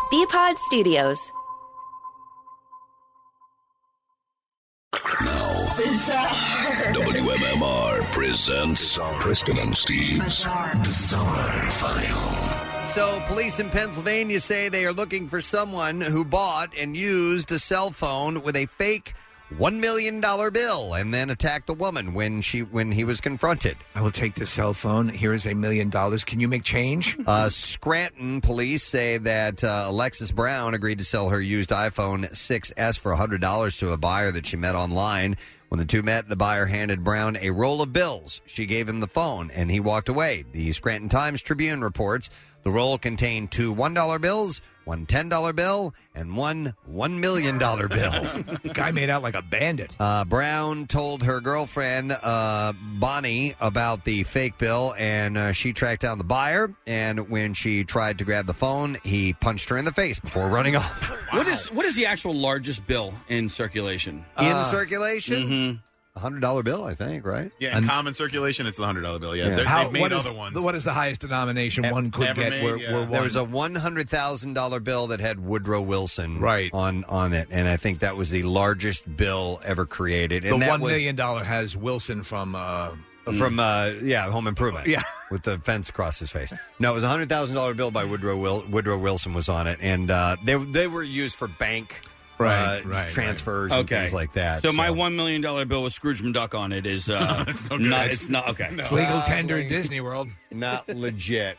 Bpod Studios. WMMR presents Preston and Steve's Bizarre File. So, police in Pennsylvania say they are looking for someone who bought and used a cell phone with a fake $1 million bill and then attacked the woman when he was confronted. I will take this cell phone. Here is $1 million. Can you make change? Scranton police say that Alexis Brown agreed to sell her used iPhone 6S for $100 to a buyer that she met online. When the two met, the buyer handed Brown a roll of bills. She gave him the phone, and he walked away. The Scranton Times-Tribune reports the roll contained two $1 bills, one $10 bill, and one $1 million bill. The guy made out like a bandit. Brown told her girlfriend, Bonnie, about the fake bill, and she tracked down the buyer. And when she tried to grab the phone, he punched her in the face before running off. Wow. What is the actual largest bill in circulation? In circulation? Mm-hmm. $100 bill, I think, right? Yeah, in common circulation, it's the $100 bill. Yeah, they've made other ones. What is the highest denomination one could get? There was a $100,000 bill that had Woodrow Wilson on it, and I think that was the largest bill ever created. And the that $1 million has Wilson from Home Improvement. Yeah. With the fence across his face. No, it was a $100,000 bill by Woodrow Wilson was on it, and they were used for bank transfers and things like that. So my $1 million bill with Scrooge McDuck on it is it's not okay. It's legal tender in Disney World. Not legit.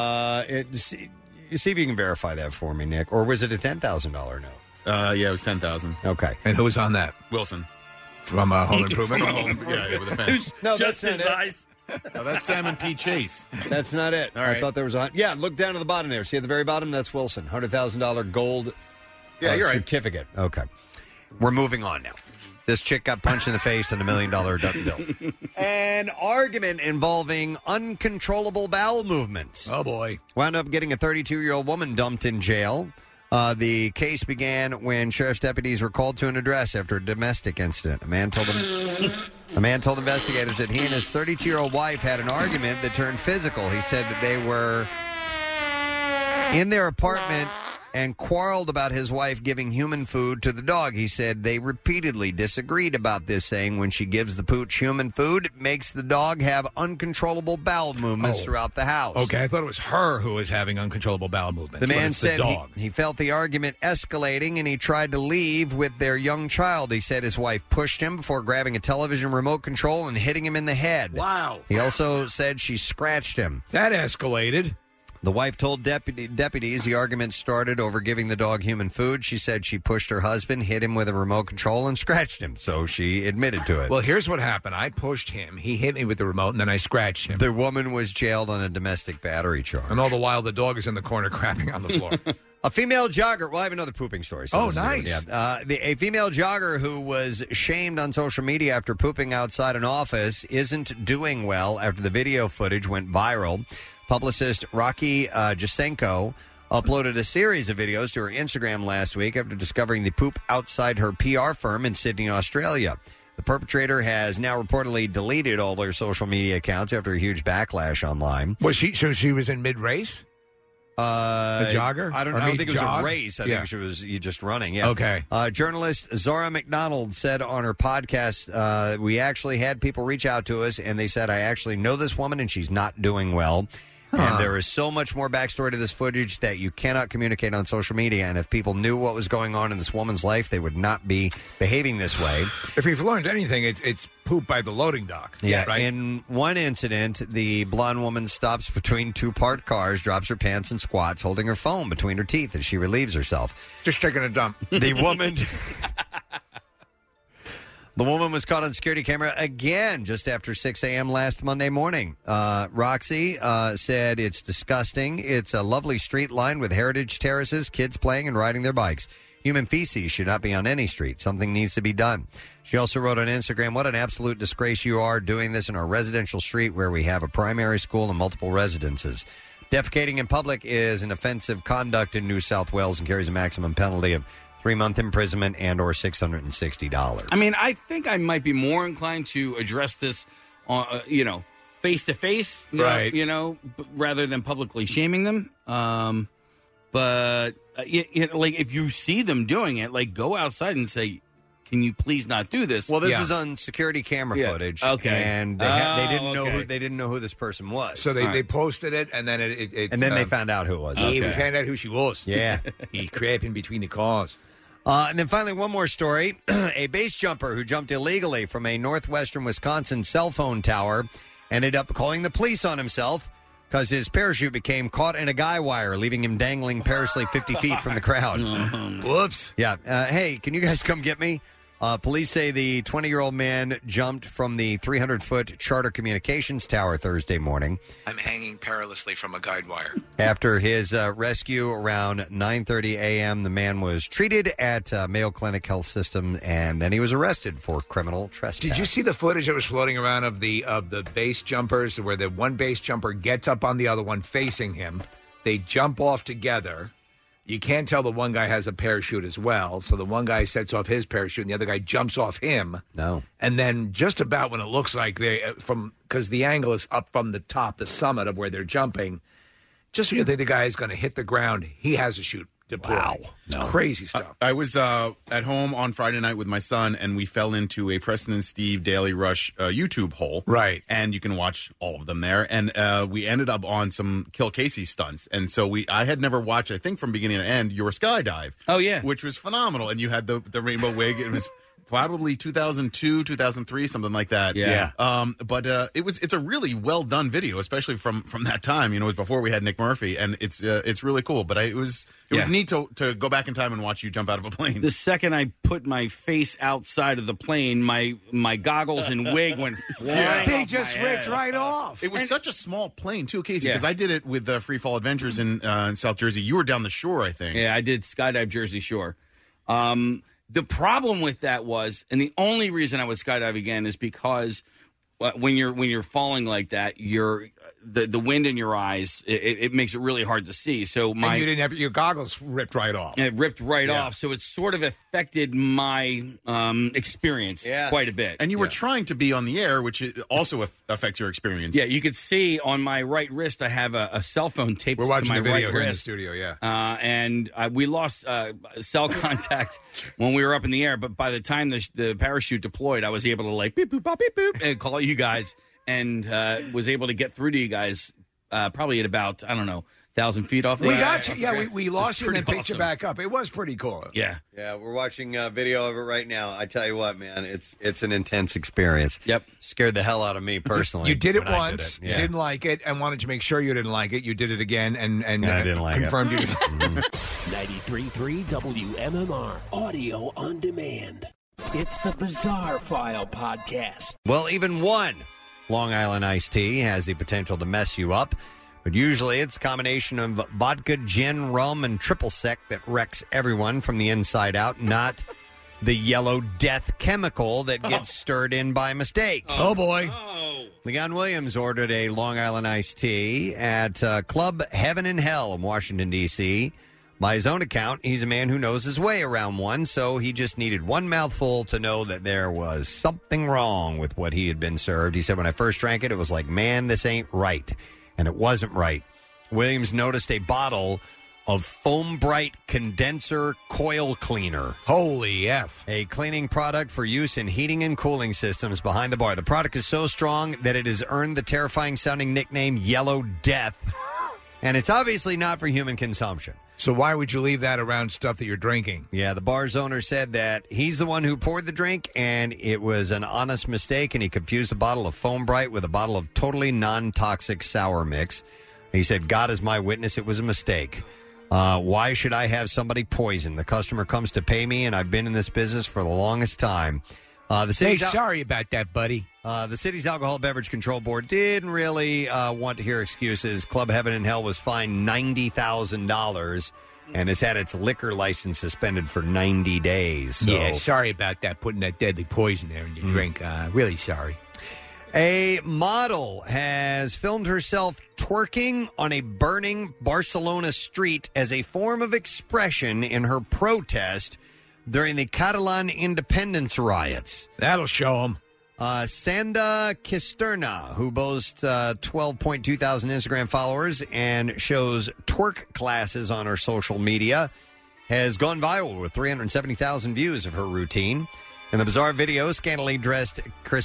You see if you can verify that for me, Nick. Or was it a $10,000 note? Yeah, it was $10,000. Okay. And who was on that? Wilson. From Home Improvement? Yeah, with the fence. No, just his eyes. No, that's Salmon P. Chase. That's not it. All right. I thought there was a... Yeah, look down to the bottom there. See at the very bottom? That's Wilson. $100,000 gold you're right. certificate. Okay. We're moving on now. This chick got punched in the face and $1 million bill. An argument involving uncontrollable bowel movements. Oh, boy. Wound up getting a 32-year-old woman dumped in jail. The case began when sheriff's deputies were called to an address after a domestic incident. A man told investigators that he and his 32-year-old wife had an argument that turned physical. He said that they were in their apartment and quarreled about his wife giving human food to the dog. He said they repeatedly disagreed about this, saying when she gives the pooch human food, it makes the dog have uncontrollable bowel movements throughout the house. Okay, I thought it was her who was having uncontrollable bowel movements. The man said the dog. He felt the argument escalating, and he tried to leave with their young child. He said his wife pushed him before grabbing a television remote control and hitting him in the head. Wow. He also said she scratched him. That escalated. The wife told deputies the argument started over giving the dog human food. She said she pushed her husband, hit him with a remote control, and scratched him. So she admitted to it. Well, here's what happened. I pushed him. He hit me with the remote, and then I scratched him. The woman was jailed on a domestic battery charge. And all the while, the dog is in the corner crapping on the floor. A female jogger. Well, I have another pooping story. So nice. A female jogger who was shamed on social media after pooping outside an office isn't doing well after the video footage went viral. Publicist Rocky Jasenko uploaded a series of videos to her Instagram last week after discovering the poop outside her PR firm in Sydney, Australia. The perpetrator has now reportedly deleted all her social media accounts after a huge backlash online. Was she? So she was in mid-race? The jogger? I don't think it was a race. I think she was just running. Yeah. Okay. Journalist Zora McDonald said on her podcast, we actually had people reach out to us, and they said, I actually know this woman, and she's not doing well. And there is so much more backstory to this footage that you cannot communicate on social media. And if people knew what was going on in this woman's life, they would not be behaving this way. If you've learned anything, it's poop by the loading dock. Yeah. Right? In one incident, the blonde woman stops between two parked cars, drops her pants and squats, holding her phone between her teeth as she relieves herself. Just taking a dump. The woman... The woman was caught on security camera again just after 6 a.m. last Monday morning. Roxy said it's disgusting. It's a lovely street lined with heritage terraces, kids playing and riding their bikes. Human feces should not be on any street. Something needs to be done. She also wrote on Instagram, what an absolute disgrace you are doing this in our residential street where we have a primary school and multiple residences. Defecating in public is an offensive conduct in New South Wales and carries a maximum penalty of 3-month imprisonment and or $660. I mean, I think I might be more inclined to address this, face to face, rather than publicly shaming them. But like if you see them doing it, like go outside and say, "Can you please not do this?" Well, this was on security camera footage. Okay, and they didn't know who this person was. So they posted it, and then they found out who it was. We found out who she was. Yeah, he crept in between the cars. And then finally, one more story. A base jumper who jumped illegally from a northwestern Wisconsin cell phone tower ended up calling the police on himself because his parachute became caught in a guy wire, leaving him dangling perilously 50 feet from the crowd. Whoops. Yeah. Hey, can you guys come get me? Police say the 20-year-old man jumped from the 300-foot Charter Communications Tower Thursday morning. I'm hanging perilously from a guide wire. After his rescue around 9:30 a.m., the man was treated at Mayo Clinic Health System, and then he was arrested for criminal trespass. Did you see the footage that was floating around of the base jumpers, where the one base jumper gets up on the other one facing him? They jump off together. You can't tell the one guy has a parachute as well, so the one guy sets off his parachute and the other guy jumps off him. No. And then just about when it looks like because the angle is up from the top, the summit of where they're jumping, just when you think the guy is going to hit the ground, he has a chute deployed. Wow. It's crazy stuff. I was at home on Friday night with my son, and we fell into a Preston and Steve Daily Rush YouTube hole. Right. And you can watch all of them there. And we ended up on some Kill Casey stunts. And so I had never watched, I think from beginning to end, your skydive. Oh, yeah. Which was phenomenal. And you had the rainbow wig. It was probably 2002, 2003, something like that. Yeah. But it's a really well done video, especially from that time. You know, it was before we had Nick Murphy, and it's really cool. But it was neat to go back in time and watch you jump out of a plane. The second I put my face outside of the plane, my goggles and wig went flying. They off just my ripped head. right off. It was such a small plane, too, Casey, because Yeah. I did it with Free Fall Adventures in South Jersey. You were down the shore, I think. Yeah, I did skydive Jersey Shore. The problem with that was, and the only reason I would skydive again is because when you're falling like that, the wind in your eyes, it makes it really hard to see. So and you didn't have your goggles ripped right off. It ripped right off, so it sort of affected my experience quite a bit. And you were trying to be on the air, which also affects your experience. Yeah, you could see on my right wrist, I have a cell phone taped We're watching to my the video right here in the wrist. studio, yeah. And we lost cell contact when we were up in the air, but by the time the parachute deployed, I was able to like beep, boop, bop, beep, boop, and call you guys, and was able to get through to you guys probably at about, 1,000 feet off the We got you. Yeah, we lost you and then pretty picked you awesome. back up. It was pretty cool. Yeah. Yeah, we're watching a video of it right now. I tell you what, man, it's an intense experience. Yep. Scared the hell out of me personally. You did it when I once, did it. Yeah. didn't like it, and wanted to make sure you didn't like it. You did it again, and I didn't like confirmed it. you. 93.3 WMMR Audio on Demand. It's the Bizarre File Podcast. Well, even one Long Island iced tea has the potential to mess you up, but usually it's a combination of vodka, gin, rum, and triple sec that wrecks everyone from the inside out, not the yellow death chemical that gets stirred in by mistake. Oh, boy. Leon Williams ordered a Long Island iced tea at Club Heaven and Hell in Washington, D.C. By his own account, he's a man who knows his way around one, so he just needed one mouthful to know that there was something wrong with what he had been served. He said, when I first drank it, it was like, man, this ain't right. And it wasn't right. Williams noticed a bottle of Foam Bright Condenser Coil Cleaner. Holy F. A cleaning product for use in heating and cooling systems behind the bar. The product is so strong that it has earned the terrifying-sounding nickname Yellow Death. And it's obviously not for human consumption. So why would you leave that around stuff that you're drinking? Yeah, the bar's owner said that he's the one who poured the drink, and it was an honest mistake, and he confused a bottle of Foam Bright with a bottle of totally non-toxic sour mix. He said, God is my witness, it was a mistake. Why should I have somebody poison? The customer comes to pay me, and I've been in this business for the longest time. Sorry about that, buddy. The city's Alcohol Beverage Control Board didn't really want to hear excuses. Club Heaven and Hell was fined $90,000 and has had its liquor license suspended for 90 days. So. Yeah, sorry about that, putting that deadly poison there in your drink. Really sorry. A model has filmed herself twerking on a burning Barcelona street as a form of expression in her protest during the Catalan independence riots. That'll show them. Sanda Kisterna, who boasts 12.2 thousand Instagram followers and shows twerk classes on her social media, has gone viral with 370,000 views of her routine. In the bizarre video, scantily dressed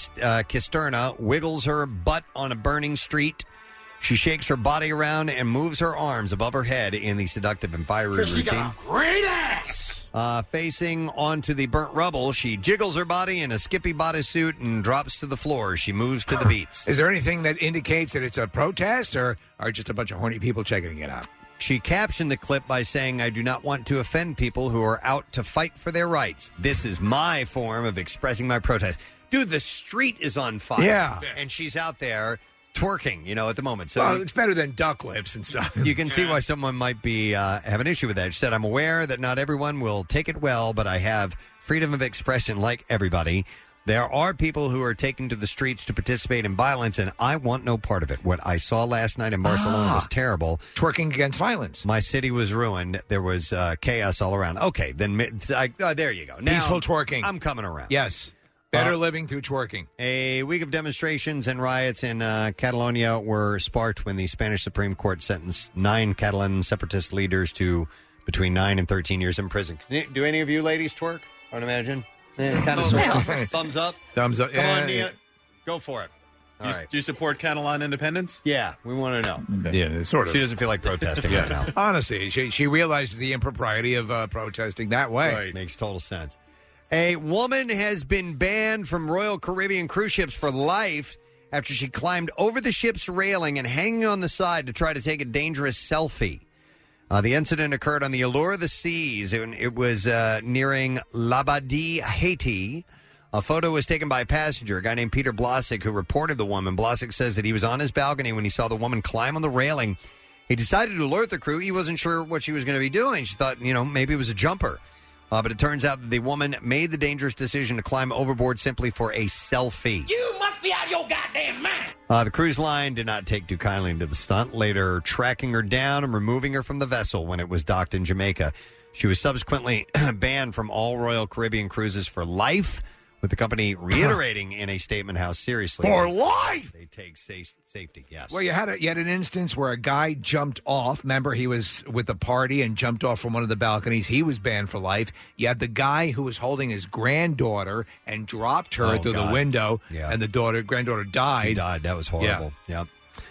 Kisterna wiggles her butt on a burning street. She shakes her body around and moves her arms above her head in the seductive and fiery routine. She got a great ass! Facing onto the burnt rubble, she jiggles her body in a skippy bodysuit and drops to the floor. She moves to the beats. Is there anything that indicates that it's a protest or just a bunch of horny people checking it out? She captioned the clip by saying, "I do not want to offend people who are out to fight for their rights. This is my form of expressing my protest." Dude, the street is on fire. Yeah. And she's out there twerking, at the moment. So well, it's better than duck lips and stuff. You can see why someone might be have an issue with that. She said, "I'm aware that not everyone will take it well, but I have freedom of expression like everybody. There are people who are taking to the streets to participate in violence, and I want no part of it. What I saw last night in Barcelona was terrible. Twerking against violence. My city was ruined. There was chaos all around." Okay, then there you go. Now, peaceful twerking. I'm coming around. Yes. Better living through twerking. A week of demonstrations and riots in Catalonia were sparked when the Spanish Supreme Court sentenced 9 Catalan separatist leaders to between 9 and 13 years in prison. Do any of you ladies twerk? I would imagine. Kind of sort of. Thumbs up? Thumbs up. Come on, Nia. Go for it. All right. Do you support Catalan independence? Yeah, we want to know. Okay. Yeah, sort of. She doesn't feel like protesting right now. Honestly, she realizes the impropriety of protesting that way. Right. Makes total sense. A woman has been banned from Royal Caribbean cruise ships for life after she climbed over the ship's railing and hanging on the side to try to take a dangerous selfie. The incident occurred on the Allure of the Seas. It was nearing Labadie, Haiti. A photo was taken by a passenger, a guy named Peter Blasick, who reported the woman. Blasick says that he was on his balcony when he saw the woman climb on the railing. He decided to alert the crew. He wasn't sure what she was going to be doing. She thought, maybe it was a jumper. But it turns out that the woman made the dangerous decision to climb overboard simply for a selfie. You must be out of your goddamn mind! The cruise line did not take too kindly to the stunt, later tracking her down and removing her from the vessel when it was docked in Jamaica. She was subsequently banned from all Royal Caribbean cruises for life, with the company reiterating in a statement how seriously for life they take safety. Yes. Well, you had an instance where a guy jumped off. Remember, he was with the party and jumped off from one of the balconies. He was banned for life. You had the guy who was holding his granddaughter and dropped her through the window, and the granddaughter died. She died. That was horrible. Yeah.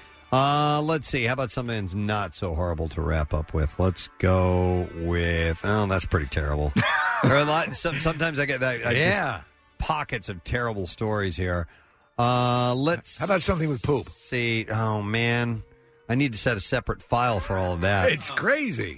Let's see. How about something that's not so horrible to wrap up with? Let's go with. Oh, that's pretty terrible. There are a lot. Sometimes I get that. Pockets of terrible stories here. How about something with poop? See, oh man, I need to set a separate file for all of that. It's crazy.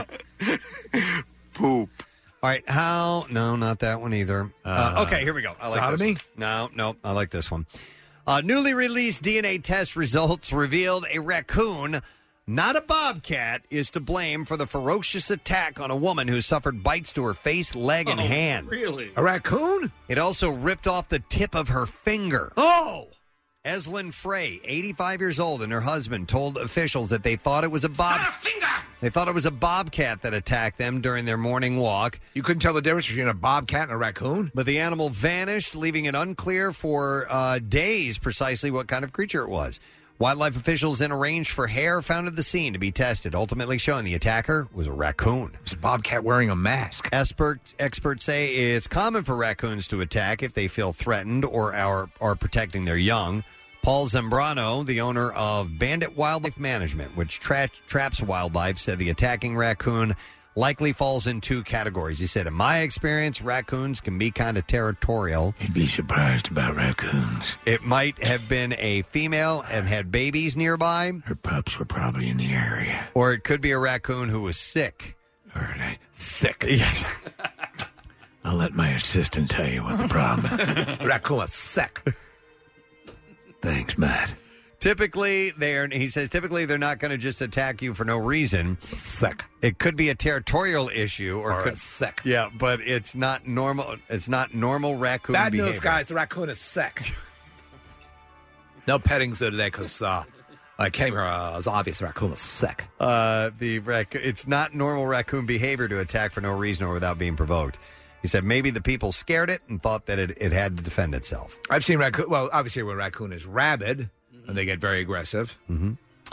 Poop. All right, no, not that one either. Okay, here we go. I like sodomy? this one. No, I like this one. Newly released DNA test results revealed a raccoon, not a bobcat, is to blame for the ferocious attack on a woman who suffered bites to her face, leg, and hand. Really? A raccoon? It also ripped off the tip of her finger. Oh! Eslyn Frey, 85 years old, and her husband told officials that they thought it was a bobcat that attacked them during their morning walk. You couldn't tell the difference between a bobcat and a raccoon? But the animal vanished, leaving it unclear for days precisely what kind of creature it was. Wildlife officials then arranged for hair found at the scene to be tested, ultimately showing the attacker was a raccoon. It was a bobcat wearing a mask. Experts say it's common for raccoons to attack if they feel threatened or are protecting their young. Paul Zambrano, the owner of Bandit Wildlife Management, which traps wildlife, said the attacking raccoon likely falls in 2 categories. He said, in my experience, raccoons can be kind of territorial. You'd be surprised about raccoons. It might have been a female and had babies nearby. Her pups were probably in the area. Or it could be a raccoon who was sick. Sick. Yes. I'll let my assistant tell you what the problem is. Raccoon was sick. Thanks, Matt. Typically, they're not going to just attack you for no reason. Sick. It could be a territorial issue or sick. Yeah, but it's not normal. It's not normal raccoon Bad behavior. news, guys. The raccoon is sick. No petting zoo today because I came here. It was obvious the raccoon was sick. It's not normal raccoon behavior to attack for no reason or without being provoked. He said maybe the people scared it and thought that it had to defend itself. I've seen raccoon. Well, obviously, when raccoon is rabid, and they get very aggressive. Mm-hmm.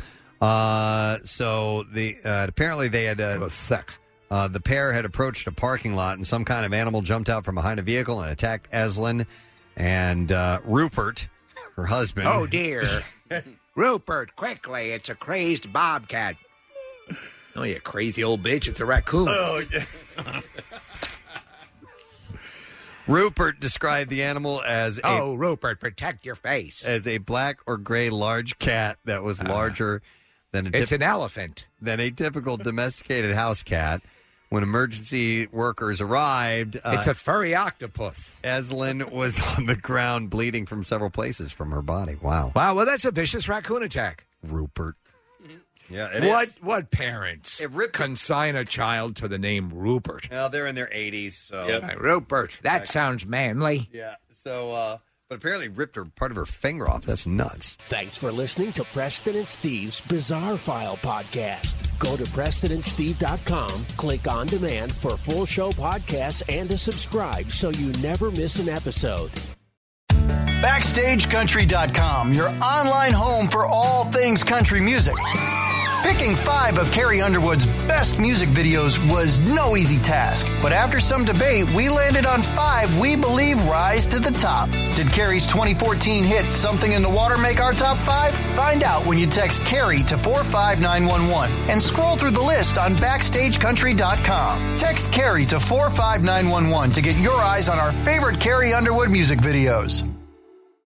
So apparently they had the pair had approached a parking lot, and some kind of animal jumped out from behind a vehicle and attacked Eslin and Rupert, her husband. Oh dear, Rupert! Quickly, it's a crazed bobcat. Oh, you crazy old bitch! It's a raccoon. Oh, yeah. Rupert described the animal as Rupert, protect your face. As a black or gray large cat that was larger than it's an elephant. Than a typical domesticated house cat. When emergency workers arrived, it's a furry octopus. Eslin was on the ground bleeding from several places from her body. Wow. Wow, well, that's a vicious raccoon attack. Rupert. Yeah, it is. What parents consign a child to the name Rupert? Well, they're in their 80s, so... Yep. Rupert, that sounds manly. Yeah, so, but apparently ripped her part of her finger off. That's nuts. Thanks for listening to Preston and Steve's Bizarre File podcast. Go to PrestonandSteve.com, click on demand for full show podcasts and to subscribe so you never miss an episode. BackstageCountry.com, your online home for all things country music. Picking 5 of Carrie Underwood's best music videos was no easy task, but after some debate, we landed on 5 we believe rise to the top. Did Carrie's 2014 hit Something in the Water make our top 5? Find out when you text Carrie to 45911 and scroll through the list on BackstageCountry.com. Text Carrie to 45911 to get your eyes on our favorite Carrie Underwood music videos.